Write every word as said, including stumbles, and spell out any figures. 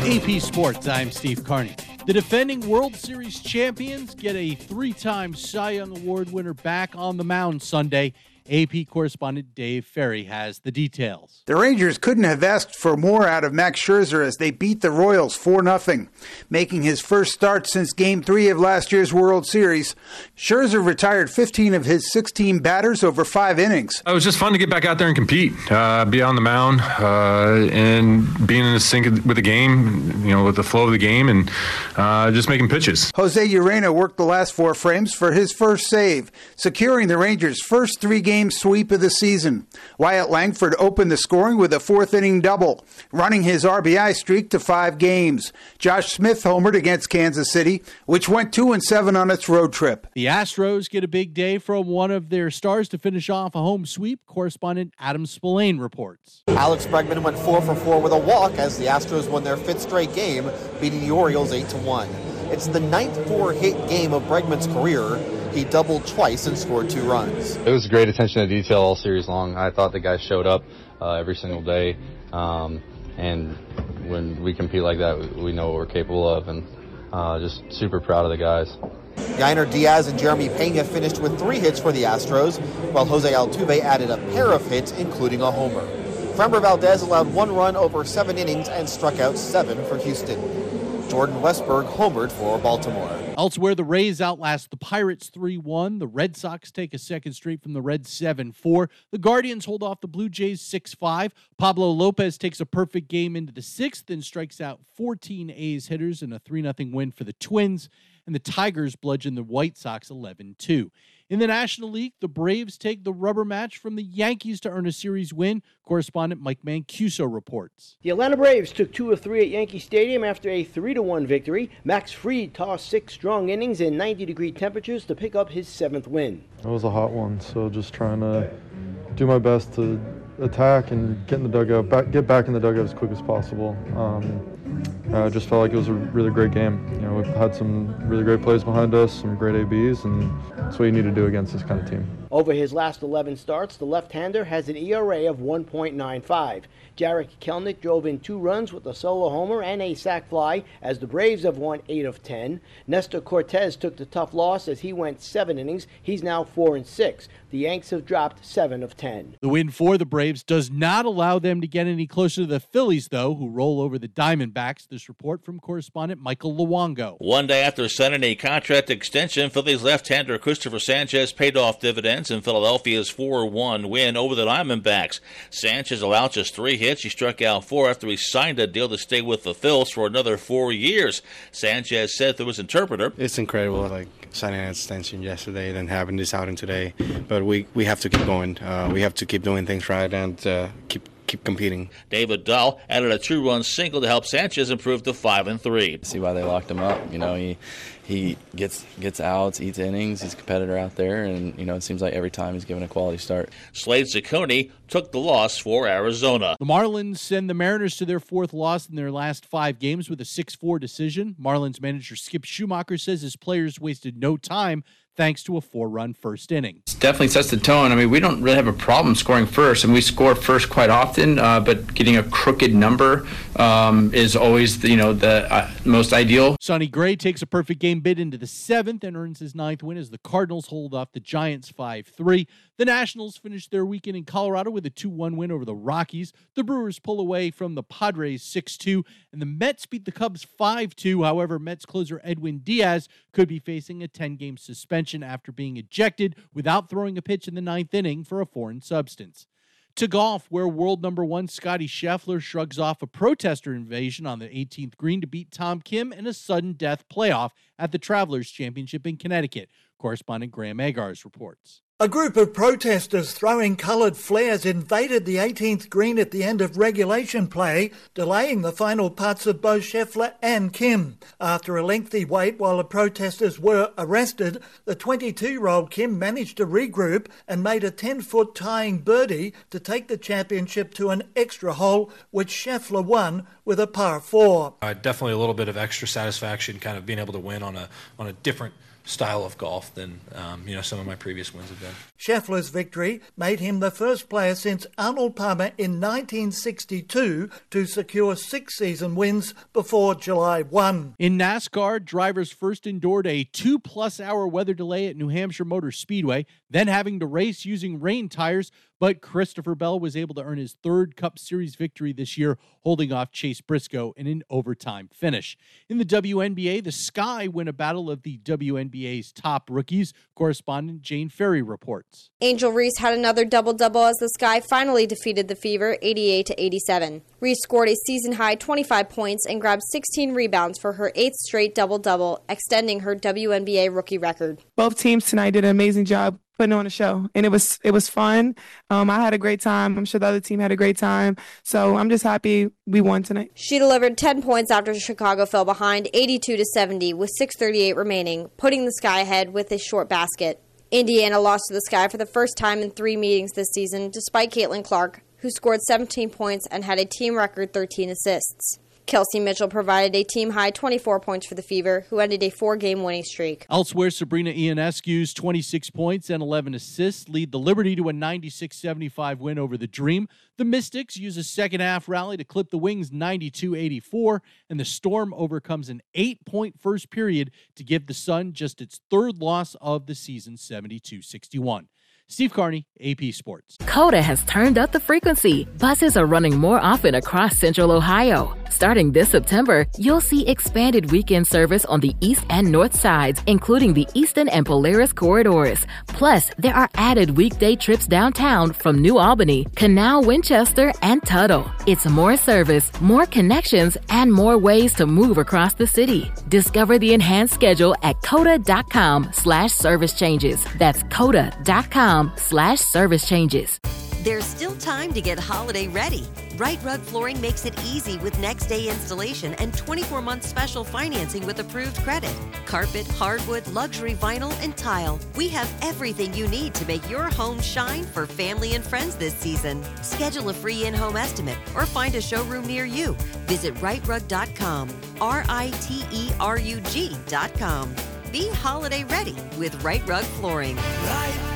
A P Sports, I'm Steve Carney. The defending World Series champions get a three-time Cy Young Award winner back on the mound Sunday. A P correspondent Dave Ferry has the details. The Rangers couldn't have asked for more out of Max Scherzer as they beat the Royals four nothing. Making his first start since Game three of last year's World Series, Scherzer retired fifteen of his sixteen batters over five innings. It was just fun to get back out there and compete, uh, be on the mound, uh, and being in the sync with the game, you know, with the flow of the game, and uh, just making pitches. Jose Urena worked the last four frames for his first save, securing the Rangers' first three-game sweep of the season. Wyatt Langford opened the scoring with a fourth-inning double, running his R B I streak to five games. Josh Smith homered against Kansas City, which went two and seven on its road trip. The Astros get a big day from one of their stars to finish off a home sweep. Correspondent Adam Spillane reports. Alex Bregman went four for four with a walk as the Astros won their fifth straight game, beating the Orioles eight to one. It's the ninth four-hit game of Bregman's career. He doubled twice and scored two runs. It was great attention to detail all series long. I thought the guys showed up uh, every single day. Um, and when we compete like that, we, we know what we're capable of. And uh, just super proud of the guys. Yainer Diaz and Jeremy Pena finished with three hits for the Astros, while Jose Altuve added a pair of hits, including a homer. Framber Valdez allowed one run over seven innings and struck out seven for Houston. Jordan Westberg homered for Baltimore. Elsewhere, the Rays outlast the Pirates three one. The Red Sox take a second straight from the Reds seven four. The Guardians hold off the Blue Jays six five. Pablo Lopez takes a perfect game into the sixth and strikes out fourteen A's hitters in a three nothing win for the Twins. And the Tigers bludgeon the White Sox eleven two. In the National League, the Braves take the rubber match from the Yankees to earn a series win. Correspondent Mike Mancuso reports. The Atlanta Braves took two of three at Yankee Stadium after a three to one victory. Max Fried tossed six strong innings in ninety degree temperatures to pick up his seventh win. It was a hot one, so just trying to do my best to attack and get in the dugout, back, get back in the dugout as quick as possible. Um, I just felt like it was a really great game. You know, we've had some really great plays behind us, some great A Bs, and that's what you need to do against this kind of team. Over his last eleven starts, the left-hander has an E R A of one point nine five. Jarek Kelenic drove in two runs with a solo homer and a sac fly as the Braves have won eight of ten. Nestor Cortez took the tough loss as he went seven innings. He's now four and six. The Yanks have dropped seven of ten. The win for the Braves does not allow them to get any closer to the Phillies, though, who roll over the Diamondbacks. This report from correspondent Michael Luongo. One day after signing a contract extension, Phillies left-hander Christopher Sanchez paid off dividends in Philadelphia's four one win over the Diamondbacks. Sanchez allowed just three hits. He struck out four after he signed a deal to stay with the Phils for another four years. Sanchez said through his interpreter, "It's incredible, like signing an extension yesterday, then having this outing today. But we, we have to keep going. Uh, we have to keep doing things right and uh, keep keep competing." David Dahl added a two-run single to help Sanchez improve to five and three. See why they locked him up. You know, he he gets gets outs, eats innings. He's a competitor out there, and you know it seems like every time he's given a quality start. Slade Ciccone took the loss for Arizona. The Marlins send the Mariners to their fourth loss in their last five games with a six four decision. Marlins manager Skip Schumacher says his players wasted no time thanks to a four-run first inning. It definitely sets the tone. I mean, we don't really have a problem scoring first, and we score first quite often, uh, but getting a crooked number um, is always, the, you know, the uh, most ideal. Sonny Gray takes a perfect game bid into the seventh and earns his ninth win as the Cardinals hold off the Giants five three. The Nationals finished their weekend in Colorado with a two one win over the Rockies. The Brewers pull away from the Padres six two, and the Mets beat the Cubs five two. However, Mets closer Edwin Diaz could be facing a ten-game suspension after being ejected without throwing a pitch in the ninth inning for a foreign substance. To golf, where world number one Scottie Scheffler shrugs off a protester invasion on the eighteenth green to beat Tom Kim in a sudden death playoff at the Travelers Championship in Connecticut. Correspondent Graham Agars reports. A group of protesters throwing coloured flares invaded the eighteenth green at the end of regulation play, delaying the final putts of both Scheffler and Kim. After a lengthy wait while the protesters were arrested, the twenty-two-year-old Kim managed to regroup and made a ten-foot tying birdie to take the championship to an extra hole, which Scheffler won with a par four. Uh, definitely a little bit of extra satisfaction, kind of being able to win on a on a different style of golf than um, you know some of my previous wins have been. Scheffler's victory made him the first player since Arnold Palmer in nineteen sixty-two to secure six season wins before July first. In NASCAR, drivers first endured a two-plus hour weather delay at New Hampshire Motor Speedway, then having to race using rain tires, but Christopher Bell was able to earn his third Cup Series victory this year, holding off Chase Briscoe in an overtime finish. In the W N B A, the Sky win a battle of the W N B A's top rookies. Correspondent Jane Ferry reports. Angel Reese had another double-double as the Sky finally defeated the Fever eighty-eight to eighty-seven. Reese scored a season-high twenty-five points and grabbed sixteen rebounds for her eighth straight double-double, extending her W N B A rookie record. Both teams tonight did an amazing job putting on a show, and it was it was fun. Um, I had a great time. I'm sure the other team had a great time. So I'm just happy we won tonight. She delivered ten points after Chicago fell behind eighty-two to seventy with six thirty-eight remaining, putting the Sky ahead with a short basket. Indiana lost to the Sky for the first time in three meetings this season, despite Caitlin Clark, who scored seventeen points and had a team record thirteen assists. Kelsey Mitchell provided a team-high twenty-four points for the Fever, who ended a four-game winning streak. Elsewhere, Sabrina Ionescu's twenty-six points and eleven assists lead the Liberty to a ninety-six seventy-five win over the Dream. The Mystics use a second-half rally to clip the Wings ninety-two eighty-four, and the Storm overcomes an eight-point first period to give the Sun just its third loss of the season, seventy-two sixty-one. Steve Carney, A P Sports. Coda has turned up the frequency. Buses are running more often across Central Ohio. Starting this September, you'll see expanded weekend service on the east and north sides, including the Eastern and Polaris corridors. Plus, there are added weekday trips downtown from New Albany, Canal, Winchester, and Tuttle. It's more service, more connections, and more ways to move across the city. Discover the enhanced schedule at coda.com slash service changes. That's coda.com slash service changes. There's still time to get holiday ready. Right Rug Flooring makes it easy with next day installation and twenty-four month special financing with approved credit. Carpet, hardwood, luxury vinyl, and tile. We have everything you need to make your home shine for family and friends this season. Schedule a free in-home estimate or find a showroom near you. Visit right rug dot com, R I T E R U G dot com. Be holiday ready with Right Rug Flooring. Right